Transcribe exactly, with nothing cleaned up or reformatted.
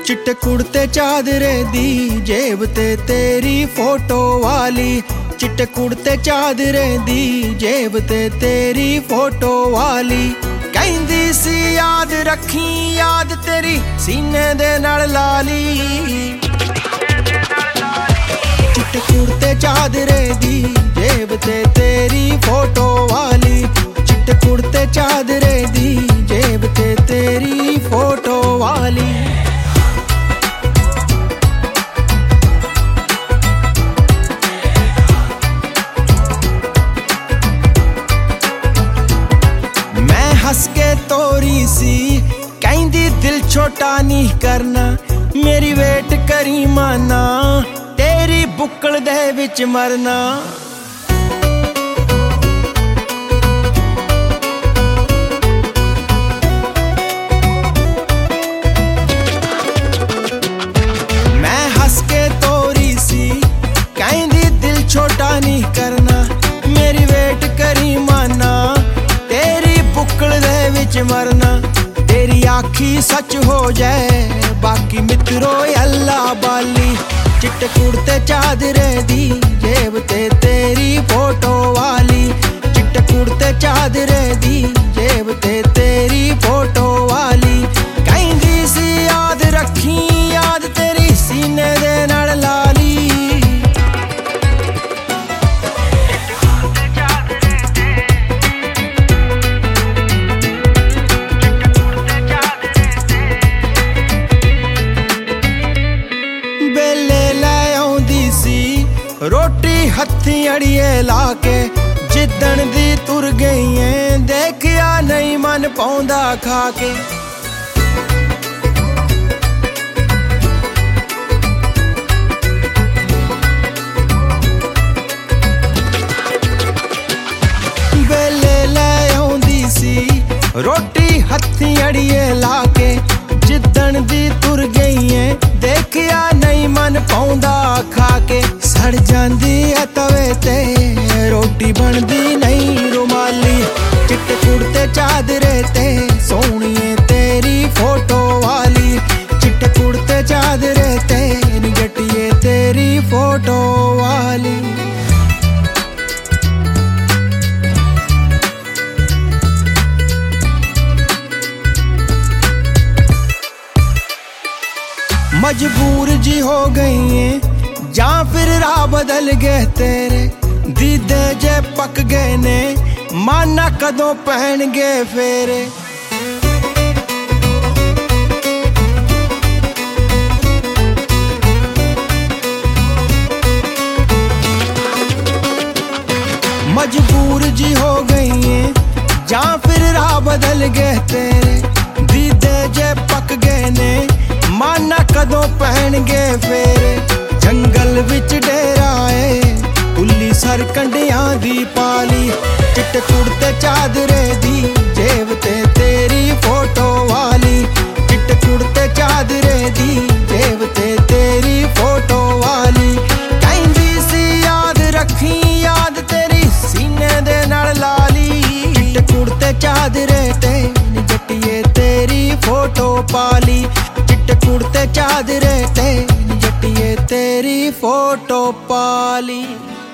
चिट्टे कुड़ते चादरे दी जेब ते तेरी फोटो वाली। चिट्टे कुड़ते चादरे दी जेब ते तेरी फोटो वाली। कहंदी सी याद रखी याद तेरी सीने दे नाल लाली। चिट्टे कुड़ते चादरे दी जेब ते तेरी फोटो वाली। चिट्टे कुड़ते चादरे दी जेब ते तेरी फोटो वाली। हस के तोरी सी कहंदी दिल छोटा नहीं करना। मेरी वेट करी माना तेरी बुक्कल दे विच मरना। मैं हस के तोरी सी कहंदी दिल छोटा नहीं करना। मेरी वेट करी माना बुक्कल दे विच मरना। तेरी आखी सच हो जाए बाकी मित्रो अल्लाह बाली। चिट्टे कुड़ते चादरे दी जेब ते तेरी फोटो वाली। चिट्टे कुड़ते चादरे दी जेब ते तेरी फोटो वाली। कहंदी सी याद रखी याद तेरी सीने दे नाल लाली। रोटी हथी अड़िए लाके जिदन दी तुर गई है देखिया नहीं मन पाउंदा खाके। वेले लै आउंदी सी रोटी हथी अड़िए लाके जिदन दी तुर गई है देखिया नहीं मन पाउंदा खाके। सड़ जांदी है तवे ते रोटी बनदी नहीं रुमाली। चिट्टे कुड़ते चादरे ते सोहणीए तेरी फोटो वाली। चिट्टे कुड़ते चादरे ते निगटिए तेरी फोटो वाली। मजबूर जी हो गई है जा फिर राह बदल गए तेरे। दीदे जे पक गए ने माना कदों पहन गए फेरे। मजबूर जी हो गई है जा फिर राह बदल गए तेरे। दीदे जे पक गए ने माना कदों पहन गए फेरे। जंगल विच डेरा है उल्ली सर कंडियां दी पाली। चिट्टे कुड़ते चादरे दी जेब ते तेरी फोटो वाली। चिट्टे कुड़ते चादरे दी जेब ते तेरी फोटो वाली। कहंदी सी याद रखी याद तेरी सीने दे नाल लाली। चिट्टे कुड़ते चादरे ते जट्टिए तेरी फोटो पाली। चिट्टे कुड़ते चादरे ते जट्टिए तेरी फोटो पाली।